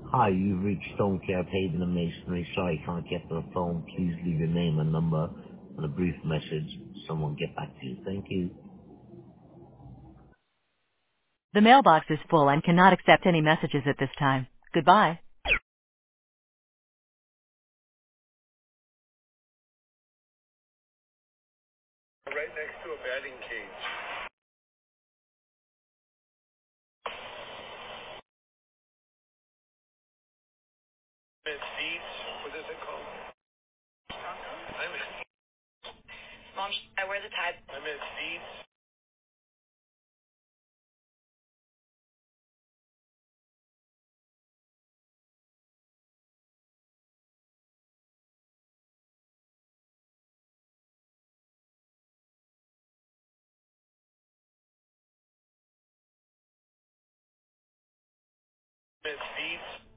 Hi, you've reached Stone Care Paving and Masonry. Sorry, can't get to the phone. Please leave your name and number and a brief message. Someone get back to you. Thank you. The mailbox is full and cannot accept any messages at this time. Goodbye. Right next to a batting cage. At seats. What is it called? I'm at Mom, I wear the tie. I'm at seats. I'm at seats.